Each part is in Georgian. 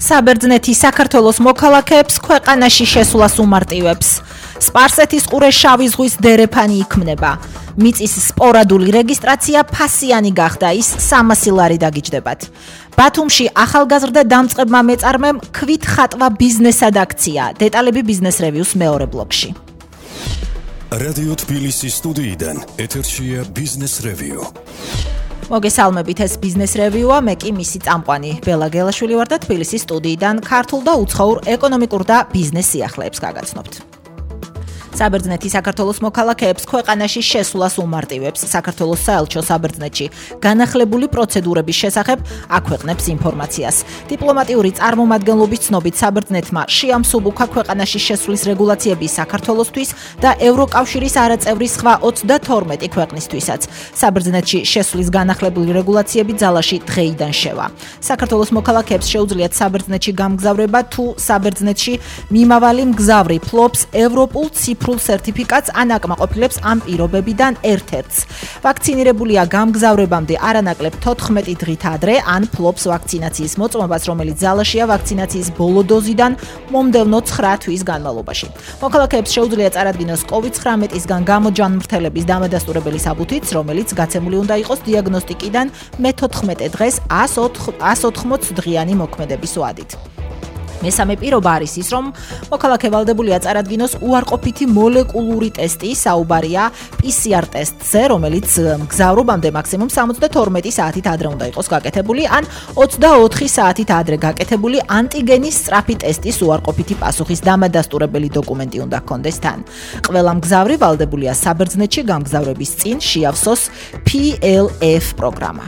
საბერძნეთი საქართველოს მოქალაქეებს ქვეყანაში შესვლას უმარტივებს. სპარსეთის ყურეს შავი ზღვის დერეფანი იქმნება. მიწის სპორადული რეგისტრაცია ფასიანი გახდა, ის 300 ლარი დაგიჯდებათ. ბათუმში ახალგაზრდა დამწყებმა მეწარმემ ქვით ხატვა ბიზნესად აქცია. დეტალები ბიზნეს რევიუს მეორე ბლოგში. რადიო თბილისის სტუდიიდან ეთერშია ბიზნეს რევიუ. მოგესალმებით, ეს ბიზნეს რევიუა, მე კი მისი წამყვანი ბელა გელაშვილი ვარ და თბილისის სტუდიიდან ქართულ და უცხოურ ეკონომიკურ და ბიზნეს სიახლეებს გაგაცნობთ. საბერძნეთი საქართველოს მოქალაქეებს ქვეყანაში შესვლას უმარტივებს. საქართველოს საელჩო საბერძნეთში განახლებული პროცედურების შესახებ აქვეყნებს ინფორმაციას. დიპლომატიური წარმომადგენლობის ცნობით საბერძნეთმა შეამსუბუქა ქვეყანაში შესვლის რეგულაციები საქართველოსთვის და ევროკავშირის არაწევრი სხვა 32 ქვეყნისთვისაც. საბერძნეთში შესვლის განახლებული რეგულაციები ძალაში დღეიდან შევა. საქართველოს მოქალაქეებს შეუძლიათ საბერძნეთში გამგზავრება თუ საბერძნეთში მიმავალი მგზავრი ფლობს ევროპულ ციფრულ სერტიფიკატს ან აკმაყოფილებს ამ პირობებიდან ერთ-ერთს. ვაქცინირებულია გამგზავრებამდე არანაკლებ 14 დღით ადრე ან ფლობს ვაქცინაციის მოწმობას, რომელიც ძალაშია ვაქცინაციის ბოლო დოზიდან მომდევნო 9 თვის განმავლობაში. მოქალაქეებს შეუძლია წარადგინოს COVID-19-ისგან გამოჯანმრთელების დამადასტურებელი საბუთიც, რომელიც გაცემული უნდა იყოს დიაგნოსტიკიდან მე-14 დღეს 180 დღიანი მოქმედების ვადით. მესამე პირობა არის ის, რომ მოქალაქე ვალდებულია წარადგინოს უარყოფითი მოლეკულური ტესტი, საუბარია PCR ტესტზე, რომელიც მგზავრობამდე მაქსიმუმ 72 საათით ადრე უნდა იყოს გაკეთებული, ან 24 საათით ადრე გაკეთებული ანტიგენის სწრაფი ტესტის უარყოფითი პასუხის დამადასტურებელი დოკუმენტი უნდა ჰქონდეს თან. ყველა მგზავრი ვალდებულია საბერძნეთში გამგზავრების წინ შეავსოს PLF პროგრამა.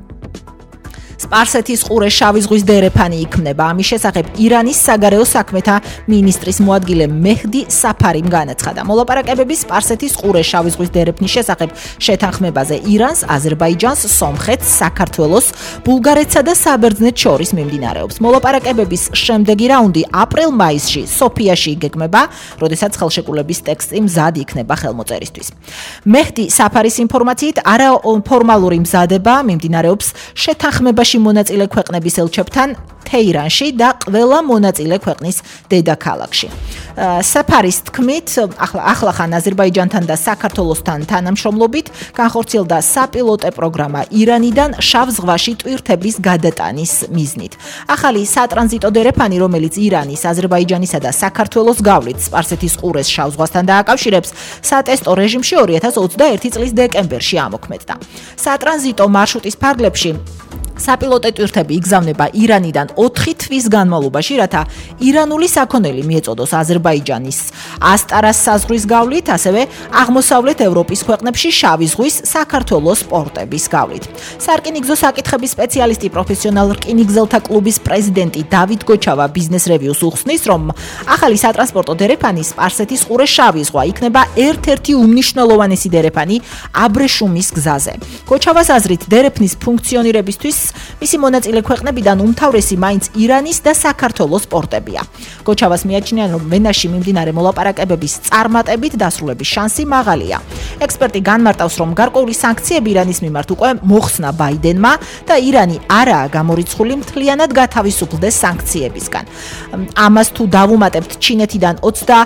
სპარსეთის ყურეს შავი ზღვის დერეფანი იქმნება. ამის შესახებ ირანის საგარეო საქმეთა მინისტრის მოადგილე მეჰდი საფარიმ განაცხადა. მოლაპარაკებები სპარსეთის ყურეს შავი ზღვის დერეფნის შესახებ შეთანხმებაზე ირანს, აზერბაიჯანს, სომხეთს, საქართველოს, ბულგარეთსა და საბერძნეთს შორის მიმდინარეობს. მოლაპარაკებების შემდეგი რაუნდი აპრილ-მაისში სოფიაში იგეგმება, როდესაც ხელშეკრულების ტექსტი მზად იქნება ხელმოწერისთვის. მეჰდი საფარის ინფორმაციით არაფორმალური მზადება მიმდინარეობს შეთანხმებაში მონაწილე ქვეყნების ელჩებთან თეირანში და ყველა მონაწილე ქვეყნის დედაქალაქში. საფარის თქმით, ახლახან აზერბაიჯანთან და საქართველოსთან თანამშრომლობით განხორციელდა საპილოტე პროგრამა ირანიდან შავ ზღვაში ტვირთების გადატანის მიზნით. ახალი სატრანზიტო დერეფანი, რომელიც ირანის, აზერბაიჯანისა და საქართველოს გავლით სპარსეთის ყურეს შავ ზღვასთან დააკავშირებს, სატესტო რეჟიმში 2021 წლის დეკემბერში ამოქმედდა. სატრანზიტო მარშრუტის ფარგლებში საპილოტე ტვირთები იგზავნება ირანიდან 4 თვის განმავლობაში, რათა ირანული საქონელი მიეწოდოს აზერბაიჯანის ასტარას საზღვრის გავლით, ასევე აღმოსავლეთ ევროპის ქვეყნებში შავი ზღვის საქართველოს პორტების გავლით. სარკინიგზო საკითხების სპეციალისტი, პროფესიონალ რკინიგზელთა კლუბის პრეზიდენტი დავით გოჩავა ბიზნეს რევიუს უხსნის, რომ ახალი სატრანსპორტო დერეფანი სპარსეთის ყურეს შავი ზღვა იქნება ერთ-ერთი უმნიშვნელოვანესი დერეფანი აბრეშუმის გზაზე. გოჩავას აზრით, დერეფნის ფუნქციონირებისთვის მისი მონაწილე ქვეყნებიდან უმთავრესი მაინც ირანის და საქართველოს პორტებია. გოჩავას მიაჩნია, რომ ვენაში მიმდინარე მოლაპარაკებების წარმატებით დასრულების შანსი მაღალია. ექსპერტი განმარტავს, რომ გარკვეული სანქციები ირანის მიმართ უკვე მოხსნა ბაიდენმა და ირანი არაა გამორიცხული მთლიანად გათავისუფლდეს სანქციებისგან. ამას თუ დავუმატებთ ჩინეთიდან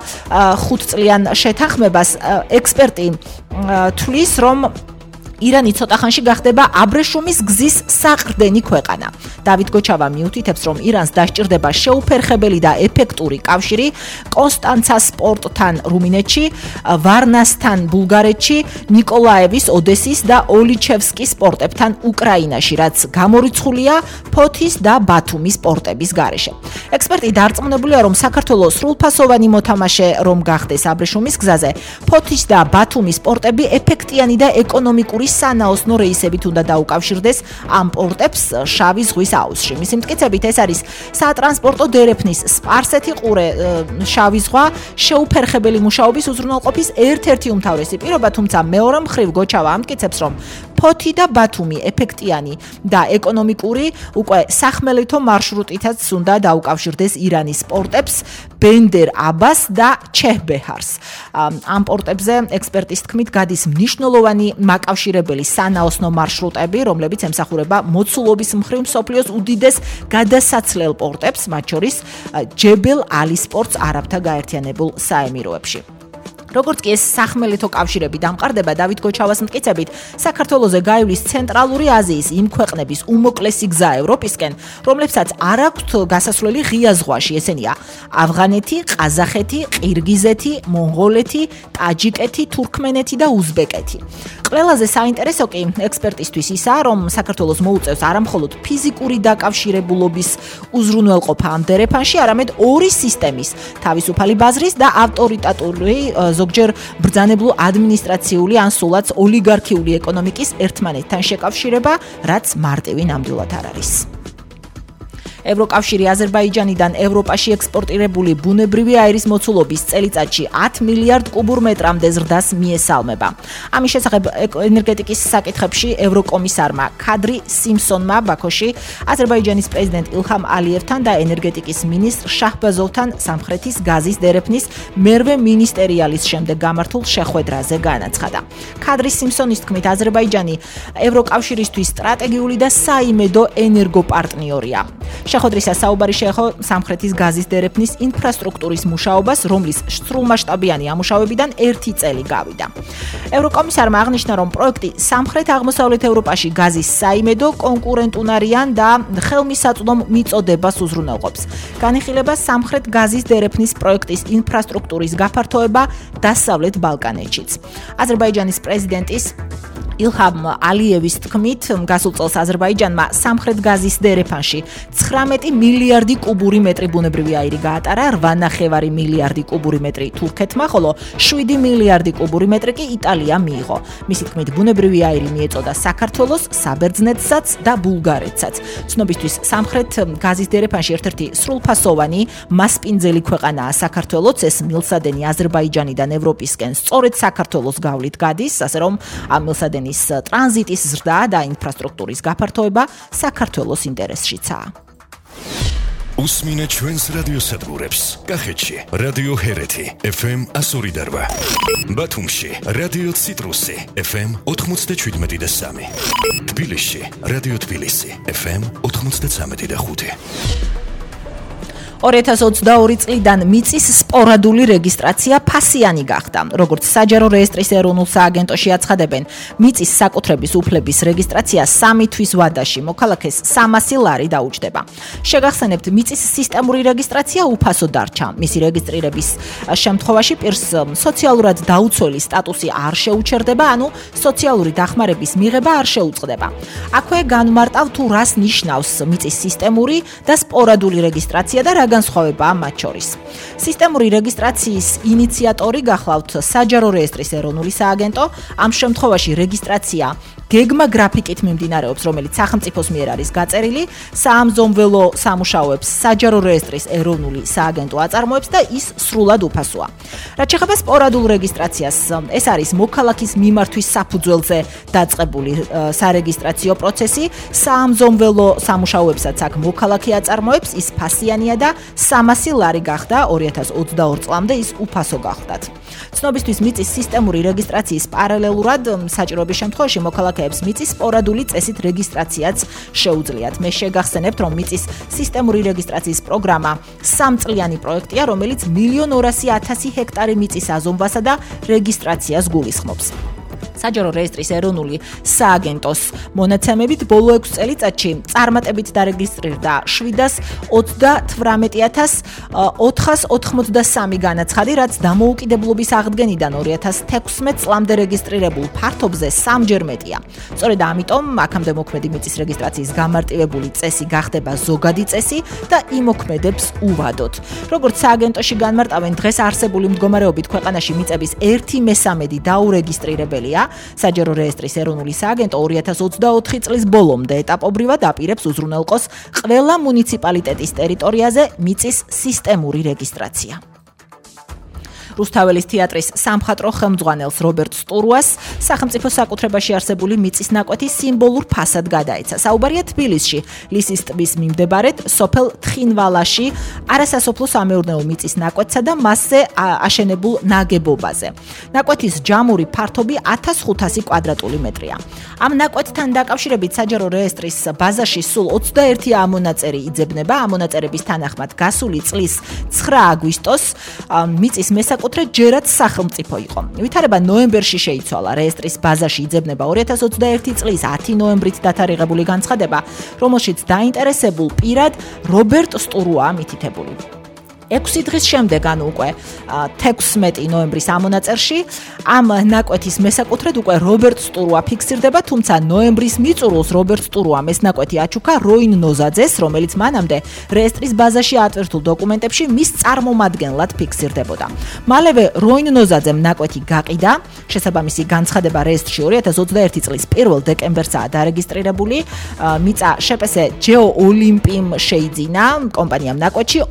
25 წლიან შეთანხმებას, ექსპერტი თვლის, რომ ირანი ცოტა ხანში გახდება აბრეშუმის გზის საყრდენი ქვეყანა. დავით გოჩავა მიუთითებს, რომ ირანს დასჭირდება შეუფერხებელი და ეფექტური კავშირი კონსტანცას პორტთან რუმინეთში, ვარნასთან ბულგარეთში, ნიკოლაევის, ოდესის და ოლიჩევსკის პორტებთან უკრაინაში, რაც გამორიცხულია ფოთის და ბათუმის პორტების გარეშე. ექსპერტი დარწმუნებულია, რომ საქართველოს სრულფასოვანი მოთამაშე რომ გახდეს აბრეშუმის გზაზე, ფოთის და ბათუმის პორტები ეფექტიანი და ეკონომიკური სანაოსნო რეისებით უნდა დაუკავშირდეს ამ პორტებს შავი ზღვის აუზში. მისი მტკიცებით, ეს არის სატრანსპორტო დერეფნის სპარსეთი ყურე შავი ზღვა შეუფერხებელი მუშაობის უზრუნველყოფის ერთ-ერთი უმთავრესი პირობა, თუმცა მეორე მხრივ გოჩავა ამტკიცებს, რომ ფოთი და ბათუმი ეფექტიანი და ეკონომიკური უკვე სახმელეთო მარშრუტითაც უნდა დაუკავშირდეს ირანის პორტებს ბენდერ აბას და ჩეჰბეჰარს. ამ პორტებზე ექსპერტის თქმით გადის მნიშვნელოვანი მაკავშირებელი დაკავშირებელი სანაოსნო მარშრუტები, რომლებიც ემსახურება მოცულობის მხრივ მსოფლიოს უდიდეს გადასაცლელ პორტებს, მათ შორის ჯებელ ალის პორტს არაბთა გაერთიანებულ საემიროებში. როგორც კი ეს სახმელეთო კავშირები დამყარდება, დავით გოჩავას მტკიცებით, საქართველოზე გაივლის ცენტრალური აზიის იმ ქვეყნების უმოკლესი გზა ევროპისკენ, რომლებსაც არ აქვთ გასასვლელი ღია ზღვაში, ესენია ავღანეთი, ყაზახეთი, ყირგიზეთი, მონღოლეთი, ტაჯიკეთი, თურქმენეთი და უზბეკეთი. ყველაზე საინტერესო კი ექსპერტისთვის ისაა, რომ საქართველოს მოუწევს არამხოლოდ ფიზიკური დაკავშირებულობის უზრუნველყოფა ამ დერეფანში, არამედ ორი სისტემის, თავისუფალი ბაზრის და ავტორიტატული ზოგჯერ ბრძანებულ ადმინისტრაციული ან სულაც ოლიგარქიული ეკონომიკის ერთმანეთთან შეკავშირება, რაც მარტივი ნამდვილად არ არის. ევროკავშირი აზერბაიჯანიდან ევროპაში ექსპორტირებული ბუნებრივი აირის მოცულობის წელიწადში 10 მილიარდ კუბურ მეტრამდე ზრდას მიესალმება. ამის შესახებ ენერგეტიკის საკითხებში ევროკომისარმა ქადრი სიმსონმა ბაქოში აზერბაიჯანის პრეზიდენტ ილჰამ ალიევთან და ენერგეტიკის მინისტრ შაჰბაზოვთან სამხრეთის გაზის დერეფნის მერვე მინისტერიალის შემდეგ გამართულ შეხვედრაზე განაცხადა. ქადრი სიმსონის თქმით, აზერბაიჯანი ევროკავშირისთვის სტრატეგიული და საიმედო ენერგოპარტნიორია. შეხვედრისას საუბარი შეეხო სამხრეთის გაზის დერეფნის ინფრასტრუქტურის მუშაობას, რომლის სრულმასშტაბიანი ამუშავებიდან 1 წელი გავიდა. ევროკომისარმა აღნიშნა, რომ პროექტი სამხრეთ-აღმოსავლეთ ევროპაში გაზის საიმედო, კონკურენტუნარიან და ხელმისაწვდომ მიწოდებას უზრუნველყოფს. განიხილება სამხრეთ გაზის დერეფნის პროექტის ინფრასტრუქტურის გაფართოება დასავლეთ ბალკანეთშიც. აზერბაიჯანის პრეზიდენტის ილჰამ ალიევის თქმით, გასულ წელს აზერბაიჯანმა სამხრეთ გაზის დერეფანში 19 მილიარდი კუბური მეტრი ბუნებრივი აირი გაატარა, 8.5 მილიარდი კუბური მეტრი თურქეთმა, ხოლო 7 მილიარდი კუბური მეტრი კი იტალიამ მიიღო. მისი თქმით, ბუნებრივი აირი მიეწოდა საქართველოს, საბერძნეთსაც და ბულგარეთსაც. ცნობისთვის, სამხრეთ გაზის დერეფანში ერთ-ერთი სრულფასოვანი მასპინძელი ქვეყანაა საქართველოც, ეს მილსადენი აზერბაიჯანიდან ევროპისკენ სწორედ საქართველოს გავლით გადის, ასე რომ ამ მილსადენის ტრანზიტის ზრდა და ინფრასტრუქტურის გაფართოება საქართველოს ინტერესშიცაა. უსმინეთ ჩვენს რადიოსადგურებს. კახეთში რადიო ჰერეთი FM 102.8, ბათუმში რადიო ციტრუსი FM 97.3, თბილისში რადიო თბილისი FM 93.5. 2022 წლიდან მიწის სპორადული რეგისტრაცია ფასიანი გახდა. როგორც საჯარო რეესტრის ეროვნულ სააგენტოში აცხადებენ, მიწის საკუთრების უფლების რეგისტრაცია 3 თვის ვადაში მოქალაქეს 300 ლარი დაუჯდება. შეგახსენებთ, მიწის სისტემური რეგისტრაცია უფასო დარჩა. მისი რეგისტრირების შემთხვევაში პირს სოციალურად დაუცველი სტატუსი არ შეუჩერდება, ანუ სოციალური დახმარების მიღება არ შეუწყდება. აქვე განმარტავ თუ რას ნიშნავს მიწის სისტემური და სპორადული რეგისტრაცია და განსხვავებაა მათ შორის. სისტემური რეგისტრაციის ინიციატორი გახლავთ საჯარო რეესტრის ეროვნული სააგენტო. ამ შემთხვევაში რეგისტრაცია გეგმა გრაფიკით მიმდინარეობს, რომელიც სახელმწიფოს მიერ არის გაწერილი, საამზომველო სამუშაოებს საჯარო რეესტრის ეროვნული სააგენტო აწარმოებს და ის სრულად უფასოა. რაც შეეხება სპორადულ რეგისტრაციას, ეს არის მოქალაქის მიმართვის საფუძველზე დაწყებული სარეგისტრაციო პროცესი, საამზომველო სამუშაოებსაც აქ მოქალაქე აწარმოებს, ის ფასიანია და 300 ლარი გახდა, 2022 წლამდე ის უფასო გახდათ. ცნობისთვის, მიწის სისტემური რეგისტრაციის პარალელურად საჭიროების შემთხვევაში მოქალაქეებს მიწის სპორადული წესით რეგისტრაციაც შეუძლიათ. მე შეგახსენებთ, რომ მიწის სისტემური რეგისტრაციის პროგრამა 3 წლიანი პროექტია, რომელიც 1.200.000 ჰექტარი მიწის აზომვასა და რეგისტრაციას გულისხმობს. საჯარო რეესტრის ეროვნული სააგენტოს მონაცემებით ბოლო 6 წელიწადში წარმატებით დარეგისტრირდა 718,483 განაცხადი, რაც დამოუკიდებლობის აღდგენიდან 2016 წლამდე რეგისტრირებულ ფართობზე 3-ჯერ მეტია. სწორედ ამიტომ აქამდე მოქმედი მიწის რეგისტრაციის გამარტივებული წესი გახდება ზოგადი წესი და იმოქმედებს უვადოდ. როგორც სააგენტოში განმარტავენ, დღეს არსებული მდგომარეობით ქვეყანაში მიწების 1/3 დაურეგისტრირებელია. საჯარო რეესტრის ეროვნული სააგენტო 2024 წლის ბოლომდე ეტაპობრივად აპირებს უზრუნველყოს ყველა მუნიციპალიტეტის ტერიტორიაზე მიწის სისტემური რეგისტრაცია. რუსთაველის თეატრის სამხატვრო ხელმძღვანელს რობერტ სტურუას სახელმწიფო საკუთრებაში არსებული მიწის ნაკვეთი სიმბოლურ ფასად გადაეცა. საუბარია თბილისში, ლისის ტბის მიმდებარედ, სოფელ თხინვალაში, არასასოფლო სამეურნეო მიწის ნაკვეთსა და მასზე აშენებულ ნაგებობაზე. ნაკვეთის ჯამური ფართობი 1500 კვადრატული მეტრია. ამ ნაკვეთთან დაკავშირებით საჯარო რეესტრის ბაზაში სულ 21 ამონაწერი იძებნება. ამონაწერების თანახმად გასული წლის 9 აგვისტოს მიწის მესაკუთრე ჯერაც სახელმწიფო იყო. ვითარება ნოემბერში შეიცვალა. რეესტრის ბაზაში იძებნება 2021 წლის 10 ნოემბრით დათარიღებული განცხადება, რომელშიც დაინტერესებულ პირად რობერტ სტურუაა მითითებული. 6 დღის შემდეგ, ანუ უკვე 16 ნოემბრის ამონაწერში, ამ ნაკვეთის მესაკუთრედ უკვე რობერტ სტურუა ფიქსირდება, თუმცა ნოემბრის მიწურულს რობერტ სტურუამ ეს ნაკვეთი აჩუქა როინ ნოზაძეს, რომელიც მანამდე რეესტრის ბაზაში ატვირთულ დოკუმენტებში მის წარმომადგენლად ფიქსირდებოდა. მალევე როინ ნოზაძემ ნაკვეთი გაყიდა, შესაბამისი განცხადება რეესტრში 2021 წლის 1 დეკემბერსაა დარეგისტრირებული, მიწა შპს ჯეო ოლიმპიმ შეიძინა კომპანიამ ნაკვეთში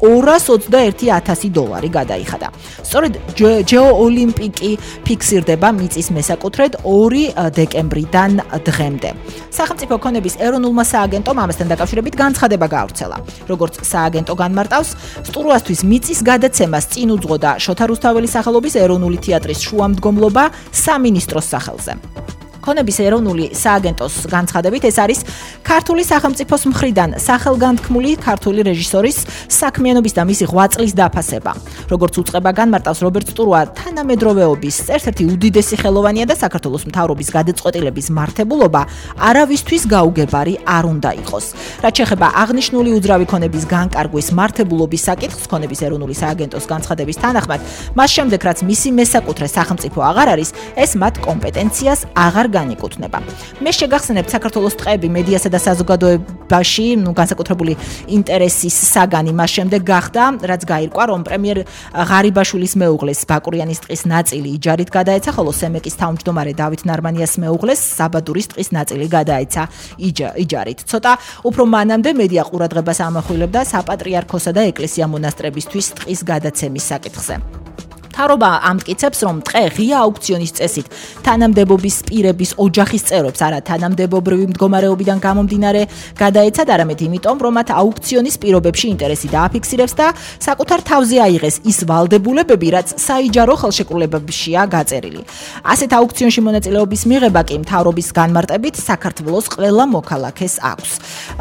$221,000 გადაიხადა. სწორედ ჯეო ოლიმპიკი ფიქსირდება მიწის მესაკუთრედ 2 დეკემბრიდან დღემდე. სახელმწიფო ქონების ეროვნულმა სააგენტომ ამასთან დაკავშირებით განცხადება გაავრცელა. როგორც სააგენტო განმარტავს, სტურუასთვის მიწის გადაცემას წინ უძღოდა შოთა რუსთაველის სახელობის ეროვნული თეატრის შუამდგომლობა სამინისტროს სახელზე. ქონების ეროვნული სააგენტოს განცხადებით ეს არის ქართული სახელმწიფოს მხრიდან სახელგანთქმული ქართული რეჟისორის საქმიანობის და მისი ღვაწლის დაფასება. როგორც უწყება განმარტავს რობერტ სტურუა, თანამედროვეობის ერთ-ერთი უდიდესი ხელოვანია და საქართველოს მთავრობის გადაწყვეტილების მართებულობა არავისთვის გაუგებარი არ უნდა იყოს. რაც შეეხება აღნიშნული უძრავი ქონების განკარგვის მართებულობის საკითხს, ქონების ეროვნული სააგენტოს განცხადების თანახმად, მას შემდეგ რაც მისი მესაკუთრე სახელმწიფო აღარ არის, ეს მათ კომპეტენციას აღარ განეკუთვნება. მე შეგახსენებთ საქართველოს ტყეები მედიასა და საზოგადოებაში, განსაკუთრებული ინტერესის საგანი მას შემდეგ გახდა, რაც გაირკვა, რომ პრემიერ ღარიბაშვილის მეუღლეს ბაკურიანის ტყის ნაწილი იჯარით გადაეცა, ხოლო სემეკის თავმჯდომარე დავით ნარმანიას მეუღლეს საბადურის ტყის ნაწილი გადაეცა იჯარით. ცოტა უფრო მანამდე მედია ყურადღებას ამახვილებდა საპატრიარქოსა და ეკლესია მონასტრებისთვის ტყის გადაცემის საკითხზე. მთავრობა ამტკიცებს, რომ ტყე ღია აუქციონის წესით თანამდებობის პირების ოჯახის წევრებს არა თანამდებობრივი მდგომარეობიდან გამომდინარე გადაეცათ, არამედ იმიტომ, რომ მათ აუქციონის პირობებში ინტერესი დააფიქსირებს და საკუთარ თავზე აიღეს ის ვალდებულებები, რაც საიჯარო ხელშეკრულებებშია გაწერილი. ასეთ აუქციონში მონაწილეობის მიღება კი მთავრობის განმარტებით საქართველოს ყველა მოქალაქეს აქვს.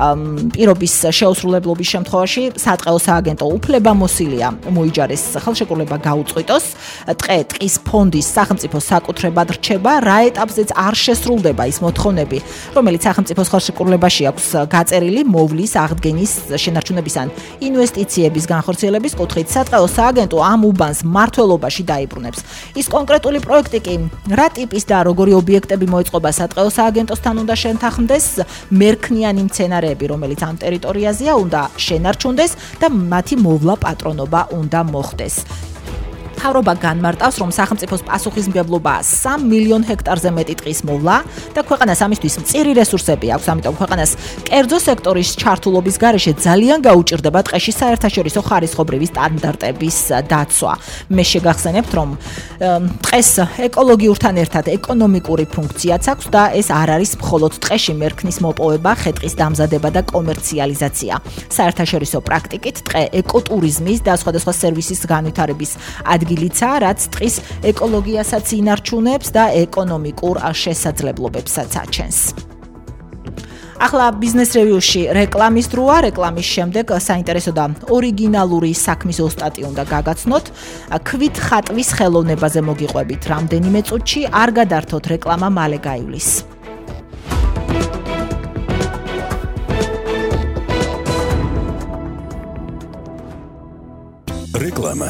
პირობის შეუსრულებლობის შემთხვევაში სატყეო სააგენტო უფლებამოსილია მოიჯარეს ხელშეკრულება გაუწყვიტოს. ტყე ტყის ფონდის სახელმწიფო საკუთრებად რჩება, რა ეტაპზეც არ შესრულდება ის მოთხოვნები, რომელიც სახელმწიფოს ხელშეკრულებაში აქვს გაწერილი მოვლის, აღდგენის, შენარჩუნების ან ინვესტიციების განხორციელების კუთხით. სატყეო სააგენტო ამ უბანს მმართველობაში დაიბრუნებს. ის კონკრეტული პროექტი კი რა ტიპის და როგორი ობიექტები მოეწყობა სატყეო სააგენტოსთან უნდა შეთანხმდეს, მერქნიანი მცენარეები, რომელიც ამ ტერიტორიაზეა, უნდა შენარჩუნდეს და მათი მოვლა პატრონობა უნდა მოხდეს. მთავრობა განმარტავს, რომ სახელმწიფოს პასუხისმგებლობაა 3 მილიონ ჰექტარზე მეტი ტყის მოვლა და ქვეყანას ამისთვის მწირი რესურსები აქვს, ამიტომ ქვეყანას კერძო სექტორის ჩართულობის გარეშე ძალიან გაუჭირდება ტყეში საერთაშორისო ხარისხობრივი სტანდარტების დაცვა. მე შეგახსენებთ, რომ ტყეს ეკოლოგიურთან ერთად ეკონომიკური ფუნქციაც აქვს და ეს არ არის მხოლოდ ტყეში მერქნის მოპოვება, ხე-ტყის დამზადება და კომერციალიზაცია. საერთაშორისო პრაქტიკით ტყე ეკოტურიზმის და სხვადასხვა სერვისის განვითარების ადგილიცა, რაც ტყის ეკოლოგიასაც ინარჩუნებს და ეკონომიკურ შესაძლებლობებსაც აჩენს. ახლა ბიზნეს რევიუში რეკლამის დროა, რეკლამის შემდეგ საინტერესო და ორიგინალური საქმის ოსტატი უნდა გაგაცნოთ. ქვით ხატვის ხელოვნებაზე მოგიყვებით რამდენიმე წუთში, არ გადართოთ, რეკლამა მალე გაივლის. რეკლამა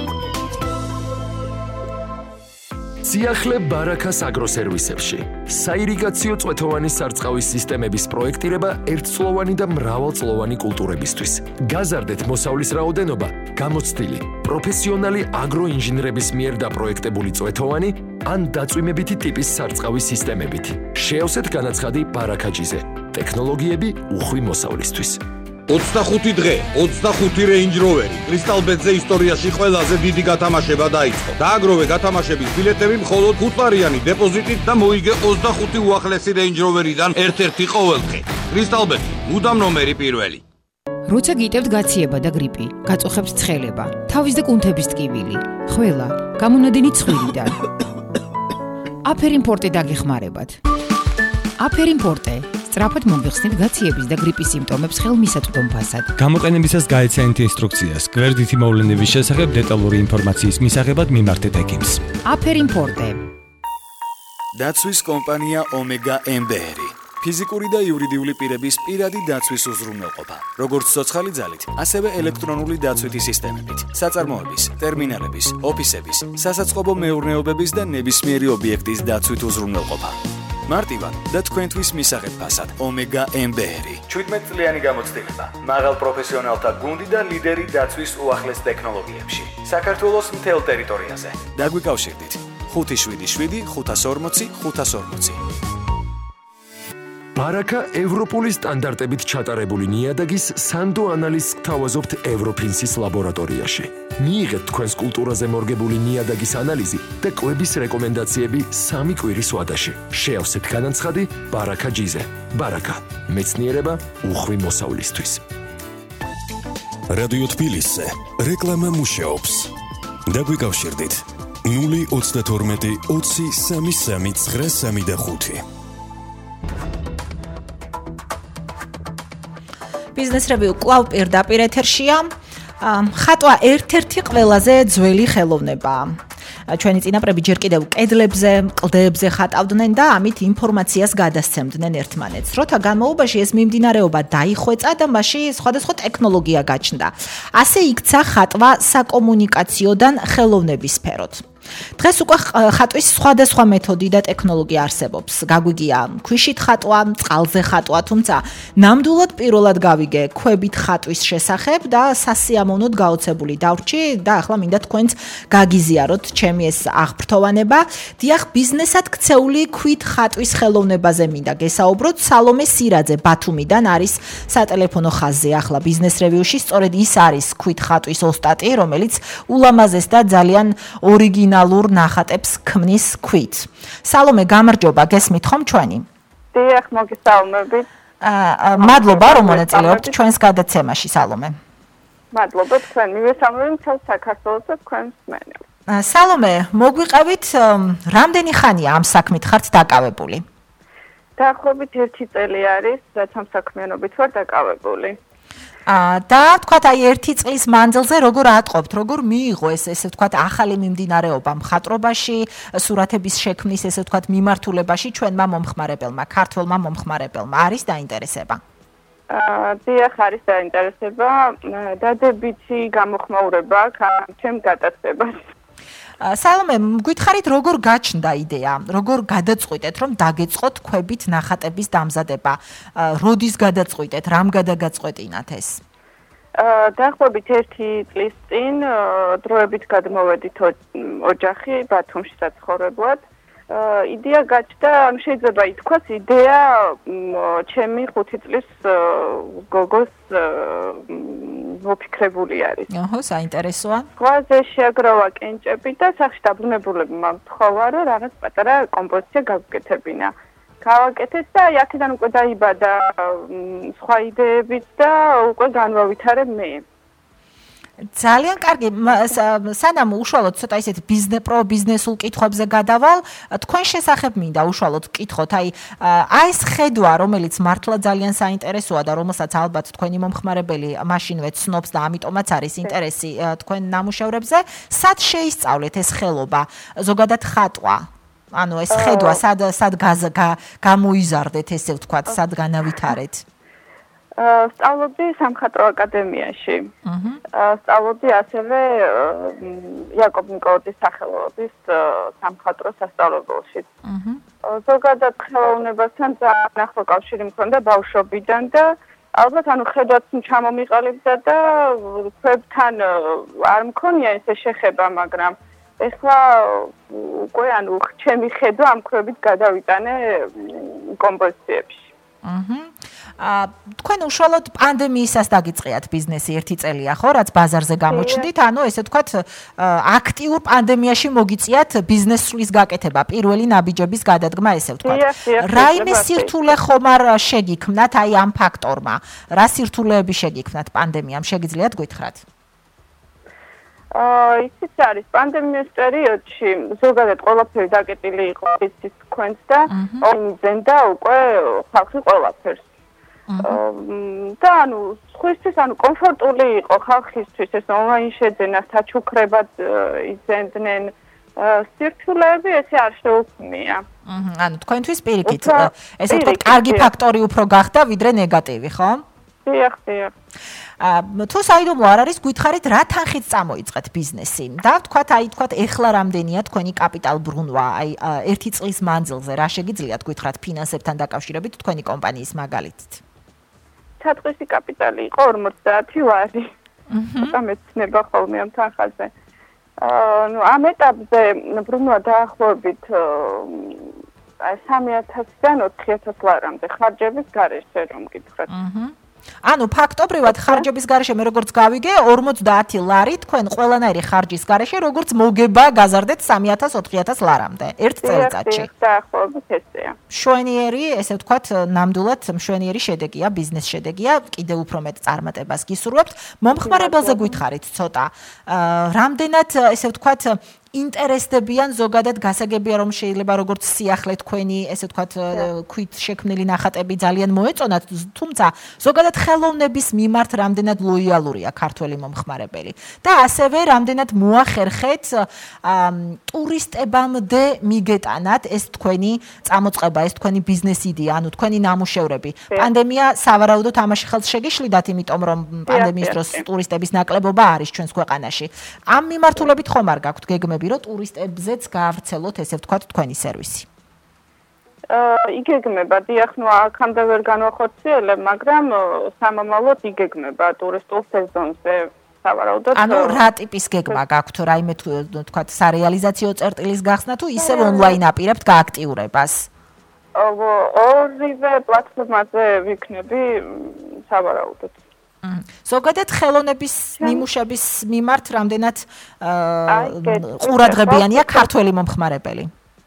სიახლე ბარაქას აგროსერვისებში. საირიგაციო წვეთოვანი სარწყავის სისტემების პროექტირება ერთწლოვანი და მრავალწლოვანი კულტურებისთვის. გაზარდეთ მოსავლის რაოდენობა, გამოცდილი, პროფესიონალი აგროინჟინრების მიერ დაპროექტებული წვეთოვანი ან დაწვიმებითი ტიპის სარწყავის სისტემებით. შეავსეთ განაცხადი ბარაქაჯიზე. ტექნოლოგიები უხვი მოსავლისთვის. 25 დღე, 25 Range Rover-ი. Crystal Bet-ზე ისტორიაში ყველაზე დიდი გათამაშება დაიწყო. დააგროვე გათამაშების ბილეტები მხოლოდ 5-ლარიანი დეპოზიტით და მოიგე 25 უახლესი Range Rover-იდან ერთ-ერთი ყოველდღე. Crystal Bet, მუდამ ნომერი პირველი. როცა გიტევთ გაციება და გრიპი, გაწუხებთ ცხელება, თავის და კუნთების ტკივილი, ხველა, გამონადენი ცხვირიდან. აფერიმპორტე დაგეხმარებათ. აფერიმპორტე სწრაფად მოგიხსნით გაციების და გრიპის სიმპტომებს ხელმისაწვდომფასად. გამოყენებისას გაეცანით ინსტრუქციას, გვერდითი მოვლენების შესახებ დეტალური ინფორმაციის მისაღებად მიმართეთ ექიმს. აფერიმპორტე. დაცვის კომპანია ომეგა ემბეერი. ფიზიკური და იურიდიული პირების პირადი დაცვის უზრუნველყოფა, როგორც ცოცხალი ძალით, ასევე ელექტრონული დაცვითი სისტემებით, საწარმოების, ტერმინალების, ოფისების, სასაწყობო მეურნეობების და ნებისმიერი ობიექტის დაცვით უზრუნველყოფა. მარტივად და თქვენთვის მისაღებად ომეგა ემბეერი. 17 წლიანი გამოცდილება, მაღალ პროფესიონალთა გუნდი და ლიდერი დაცვის უახლეს ტექნოლოგიებში. საქართველოს მთელ ტერიტორიაზე. დაგვიკავშირდით 577 540 540. ბარაკა ევროპული სტანდარტებით ჩატარებული ნიადაგის სანდო ანალიზს გთავაზობთ ევროფინსის ლაბორატორიაში. მიიღეთ თქვენს კულტურაზე მორგებული ნიადაგის ანალიზი და კვების რეკომენდაციები 3 კვირის ვადაში. შეავსეთ განაცხადი ბარაკა ჯიზე. ბარაკა, მეცნიერება უხვი მოსავლისთვის. რადიო თბილისზე რეკლამა მუშაობს. დაგვიკავშირდით 032 20 33 935. Business Review კვლავ პირდაპირ ეთერშია. ხატვა ერთ-ერთი ყველაზე ძველი ხელოვნებაა. ჩვენი წინაპრები ჯერ კიდევ კედლებზე, კლდეებზე ხატავდნენ და ამით ინფორმაციას გადასცემდნენ ერთმანეთს. როცა განმავლობაში ეს მიმდინარეობა დაიხვეწა და მასში სხვადასხვა ტექნოლოგია გაჩნდა. ასე იქცა ხატვა საკომუნიკაციოდან ხელოვნების სფეროთ. დღეს უკვე ხატვის სხვადასხვა მეთოდი და ტექნოლოგია არსებობს. გაგვიგია ქვიშით ხატვა, წყალზე ხატვა, თუმცა ნამდვილად პირველად გავიგე ქვებით ხატვის შესახებ და სასიამოვნოდ გაოცებული დავრჩი და ახლა მინდა თქვენს გაგიზიაროთ ჩემი ეს აღფრთოვანება. დიახ, ბიზნესად ქცეული ქვით ხატვის ხელოვნებაზე მინდა გესაუბროთ. სალომე სირაძე ბათუმიდან არის სატელეფონო ხაზზე ახლა Business Review-ში. სწორედ ის არის ქვით ხატვის ოსტატი, რომელიც ულამაზეს და ძალიან ორიგინალურ ნახატებს ქმნის ქვით. სალომე, გამარჯობა, გესმით ხომ ჩვენი? დიახ, მოგესალმებით. მადლობა, რომ მონაწილეობთ ჩვენს გადაცემაში, სალომე. მადლობა, თქვენ მივესალმებით მთელ საქართველოს და თქვენს მსმენელს. სალომე, მოგვიყევით, რამდენი ხანია ამ საქმით ხართ დაკავებული? დაახლოებით 1 წელი არის, რაც ამ საქმიანობით ვარ დაკავებული. და თქვათ აი 1 წლის მანძილზე როგორ ატყობთ, როგორ მიიღო ესე თქვათ ახალი მიმდინარეობა მხატვრობაში, სურათების შექმნის ესე თქვათ მიმართულებაში ჩვენმა მომხმარებელმა, ქართველმა მომხმარებელმა არის დაინტერესება? დიახ, არის დაინტერესება, დადებითი გამოხმაურება აქვს ჩემ გატაცებას. სალომე, გითხარით როგორ გაჩნდა იდეა, როგორ გადაწყვიტეთ რომ დაგეწყოთ ქვებით ნახატების დამზადება? როდის გადაწყვიტეთ, რამ გადაგაწყვეტინათ ეს? დაახლოებით 1 წლის წინ დროებით გადმოვედით ოჯახი ბათუმში საცხოვრებლად. იდეა გაჩნდა, შეიძლება ითქვას, იდეა ჩემი 5 წლის გოგოს მოფიქრებული არის. ოჰო, საინტერესოა. ღვაზე შეაგროვა კენჭები და სახში დაბრუნებულებმა მთხოვა, რომ რაღაც პატარა კომპოზიცია გავუკეთებინა. გავაკეთეთ და აქედან უკვე დაიბადა სხვა იდეებიც და უკვე განვავითარებ მე. ძალიან კარგი, სანამ უშუალოდ ცოტა ისეთი ბიზნესულ კითხვებზე გადავალ, თქვენ შესახებ მინდა უშუალოდ გკითხოთ, აი ეს ხედვა, რომელიც მართლა ძალიან საინტერესოა და რომელსაც ალბათ თქვენი მომხმარებელი მაშინვე ცნობს და ამიტომაც არის ინტერესი თქვენ ნამუშევრებზე, სად შეისწავლეთ ეს ხელობა, ზოგადად ხატვა? ანუ ეს ხედვა სად გამოიზარდეთ, ესე ვთქვათ, სად განავითარეთ? სწავლობდი სამხატვრო აკადემიაში. სწავლობდი ასევე იაკობ ნიკოლოძის სახელობის სამხატვრო სასწავლებელში. ზოგადად ხელოვნებასთან ძალიან ახლო კავშირი მქონდა ბავშვობიდან და ალბათ ანუ ხედვაც ჩამომიყალიბდა და ქვებთან არ მქონია ესე შეხება, მაგრამ ეხლა უკვე ანუ ჩემი ხედვა ამ ქვებით გადავიტანე კომპოზიციებში. თქვენ უშუალოდ პანდემიისას დაგიწყიათ ბიზნესი 1 წელია, ხო, რაც ბაზარზე გამოჩნდით, ანუ ესე ვთქვათ, აქტიურ პანდემიაში მოგიწიათ ბიზნესის გაკეთება, პირველი ნაბიჯების გადადგმა, ესე ვთქვათ. რაიმე სირთულე ხომ არ შეგიქმნათ აი ამ ფაქტორმა? რა სირთულეები შეგიქმნათ პანდემიამ, შეგიძლიათ გითხრათ? ისიც არის პანდემიის პერიოდში ზოგადად ყველაფერი დაკეტილი იყო ისიც თქვენს და ომიზენდა უკვე ხალხი ყველაფერს. და ანუ სხვისთვის ანუ კომფორტული იყო ხალხისთვის ეს ონლაინ შეძენა საჩუქრებად იზენდნენ სირთულეები ესე არ შეუქმნია. ანუ თქვენთვის პირიქით ესე ვთქვათ კარგი ფაქტორი უფრო გახდა ვიდრე ნეგატივი, ხო? დიახ. თუ საიდუმლო არ არის, გითხარით რა თანხით წამოიწყეთ ბიზნესი? და ვთქვათ, თქვათ ეხლა რამდენია თქვენი კაპიტალ ბრუნვა, აი 1 წლის მანძილზე რა შეგიძლიათ გითხრათ ფინანსებთან დაკავშირებით თქვენი კომპანიის მაგალითით? საწყისი კაპიტალი იყო 50 ლარი. მეცნება ხოლმე ამ თანხაზე. ამ ეტაპზე ბრუნვა დაახლოებით 3000-დან 4000 ლარამდე ხარჯების გარეშე რომ გითხრათ. ანუ ფაქტობრივად ხარჯების გარეშე მე როგორც გავიგე 50 ლარი თქვენ ყველანაირი ხარჯის გარეშე როგორც მოგება გაზარდეთ 3000-4000 ლარამდე ერთ წელიწადში. დაახლოებით ესეა. მშვენიერი, ესე ვთქვათ, ნამდვილად მშვენიერი შედეგია, ბიზნეს შედეგია, კიდევ უფრო მეტ წარმატებას გისურვებთ. მომხმარებელზე გითხარით ცოტა. რამდენად ესე ვთქვათ ინტერესდებიან ზოგადად გასაგებია რომ შეიძლება როგორც სიახლე თქვენი ესე ვთქვათ ქვით შექმნილი ნახატები ძალიან მოეწონათ თუმცა ზოგადად ხელოვნების მიმართ რამდენად ლოიალურია ქართველი მომხმარებელი და ასევე რამდენად მოახერხეთ ტურისტებამდე მიგეტანათ ეს თქვენი წამოწყება ეს თქვენი ბიზნეს იდეა ანუ თქვენი ნამუშევრები პანდემია სავარაუდოდ ამაში ხელს შეგიშლიდათ იმიტომ რომ პანდემიის დროს ტურისტების ნაკლებობა არის ჩვენს ქვეყანაში ამ მიმართულებით ხომ არ გაქვთ გეგმები რომ ტურისტებზეც გაავრცელოთ ესე ვთქვათ თქვენი სერვისი. იგეგმება, დიახ, ნუ აქამდე ვერ განვახორციელებ, მაგრამ სამომავლოდ იგეგმება ტურისტულ სეზონზე სავარაუდოდ. ანუ რა ტიპის გეგმა გაქვთ, რაიმე ვთქვათ, სარეალიზაციო წერტილის გახსნა თუ ისევ ონლაინ აპირებთ გააქტიურებას? ორივე პლატფორმაზე ვიქნები სავარაუდოდ. ზოგადად ხელოვნების ნიმუშების მიმართ რამდენად ყურადღებიანია ქართველი მომხმარებელი?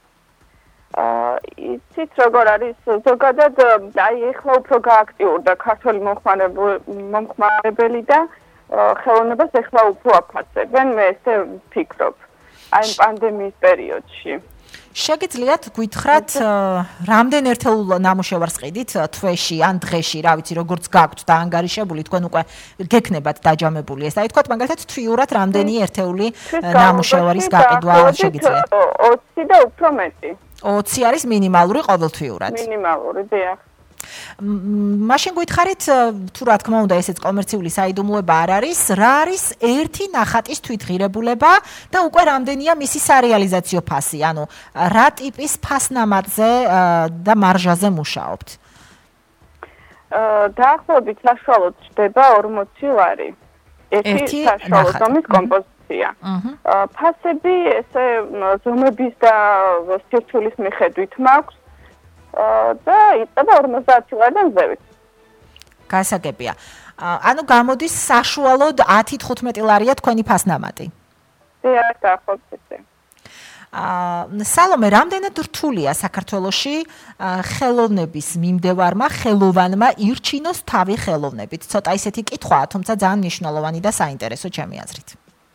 იცით როგორ არის ზოგადად აი ეხლა უფრო გააქტიურდა ქართველი მომხმარებელი და ხელოვნებას ეხლა უფრო აფასებენ მე ესე ვფიქრობ აი პანდემიის პერიოდში. შეგიძლიათ გითხრათ რამდენ ერთეულ ნამუშევარს ყიდით თვეში ან დღეში, რა ვიცი, როგორც გაქვთ დაანგარიშებული, თქვენ უკვე გექნებათ დაჯამებული ეს. აი თქვათ მაგალითად თვიურად რამდენი ერთეული ნამუშევარის გაყიდვა შეგიძლიათ? 20 და უფრო მეტი. 20 არის მინიმალური ყოველთვიურად. მინიმალური, დიახ. მაშინ გითხარით თუ რა თქმა უნდა ესეც კომერციული საიდუმლოება არ არის, რა არის ერთი ნახატის თვითღირებულება და უკვე რამდენია მისი სარეალიზაციო ფასი, ანუ რა ტიპის ფასნამატზე და მარჟაზე მუშაობთ? დაახლოებით საშუალოდ ჩდება 40 ლარი. ერთი საშუალო ზომის კომპოზიცია. ფასები ესე ზომების და სირთულის მიხედვით მაქვს. და იწება 50 ლარიდან ზევით. გასაგებია. ანუ გამოდის საშუალოდ 10-15 ლარია თქვენი ფასნამატი. დიახ, დაახლოებით ესე. სალომე, რამდენად რთულია საქართველოში ხელოვნების მიმდევარმა ხელოვანმა ირჩინოს თავი ხელოვნებით? ცოტა ისეთი კითხვაა, თუმცა ძალიან მნიშვნელოვანი და საინტერესო ჩემი აზრით.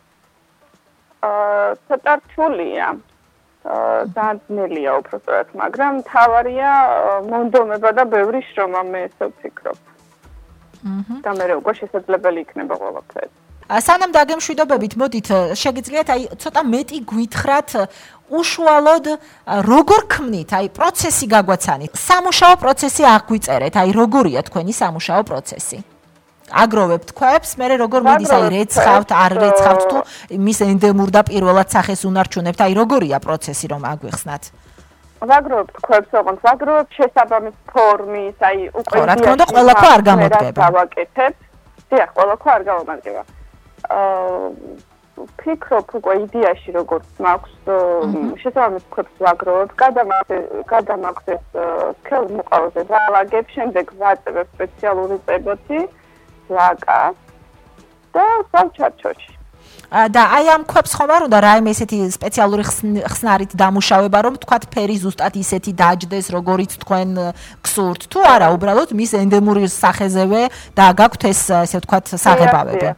ცოტა რთულია. დაძნელია უბრალოდ, მაგრამ თავარია მონდომება და ბევრი შრომა მე ესე ვფიქრობ. და მე უკვე შესაძლებელი იქნება ყველაფერი. სანამ დაგემშვიდობებით, მოდით, შეგიძლიათ აი ცოტა მეტი გითხრათ უშუალოდ როგორ ქმნით, აი პროცესი გაგვაცანით. სამუშაო პროცესი აღვიწერეთ, აი როგორია თქვენი სამუშაო პროცესი? აგროვებთ ქვებს, მე როგორ მიდის აი რეცხავთ, არ რეცხავთ თუ მის ენდემურ და პირველად სახეს უნარჩუნებთ, აი როგორია პროცესი რომ აგვიხსნათ? ვაგროვებთ ქვებს, ოღონდ ვაგროვებთ შესაბამის ფორმის, აი უკვე რა თქმა უნდა ყველა ქვა არ გამოდგება. დავაკეთებ. დიახ, ყველა ქვა არ გამოდგება. ფიქრობ უკვე იდეაში როგორც მაქვს შესაბამის ქვებს ვაგროვებ, გადამაქვს ეს სქელ მოყავზე ვალაგებ, შემდეგ ვაწევებ სპეციალური წებოთი, ლაკა და სავჩარჩოში. და აი ამ ქვებს ხომ არ უნდა რაიმე ესეთი სპეციალური ხსნარით დამუშავება, რომ თქვათ ფერი ზუსტად ისეთი დაჯდეს, როგორიც თქვენ გსურთ, თუ არა, უბრალოდ მის ენდემური სახეზევე და გაქვთ ეს ესე ვთქვათ საღებავები.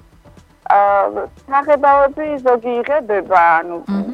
საღებავები ზოგი იღებება, ანუ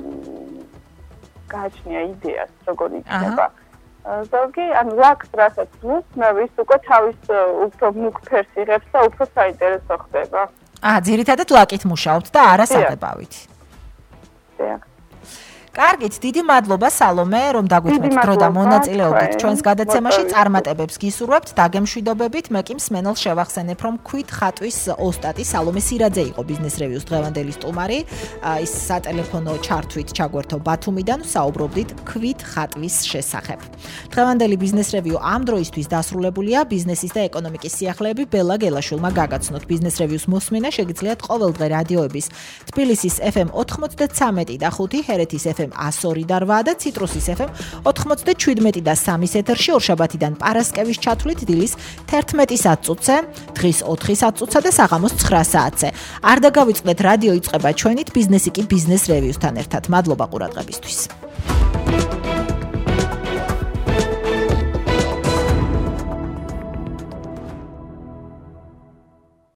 გააჩნია იდეას, როგორი იქნება. ზოგი, ანუ ლაკს რასაც ვუსმევ, ის უკვე თავის უფრო მუქ ფერს იღებს და უფრო საინტერესო ხდება. ძირითადად ლაკით მუშაობთ და არა საღებავით. დიახ. კარგით, დიდი მადლობა სალომე, რომ დაგვიწმეთ დრო და მონაწილეობით ჩვენს გადაცემაში. წარმატებებს გისურვებთ, დაგემშვიდობებით. მე კი მსმენელს შევახსენებ, რომ ქვით ხატვის ოსტატი სალომე სირაძე იყო ბიზნეს რევიუს დღევანდელი სტუმარი. ის სატელეფონო ჩართვით ჩაგვერთო ბათუმიდან, საუბრობდით ქვით ხატვის შესახებ. დღევანდელი ბიზნეს რევიუ ამ დროისთვის დასრულებულია. ბიზნესის და ეკონომიკის სიახლეები ბელა გელაშვილმა გაგაცნოთ. ბიზნეს რევიუს მოსმენა შეგიძლიათ ყოველდღე რადიოების თბილისის FM 93 და 5, ჰერეთის FM 102 და 8 და ციტრუსის FM 97 და 3 ეთერში ორშაბათიდან პარასკევის ჩათვლით დილის 11 საათზე, დღის 4 საათზე და საღამოს 9 საათზე. არ დაგავიწყდეთ, რადიო იწყება ჩვენით, ბიზნესი კი ბიზნეს რევიუსთან ერთად. მადლობა ყურადღებისთვის.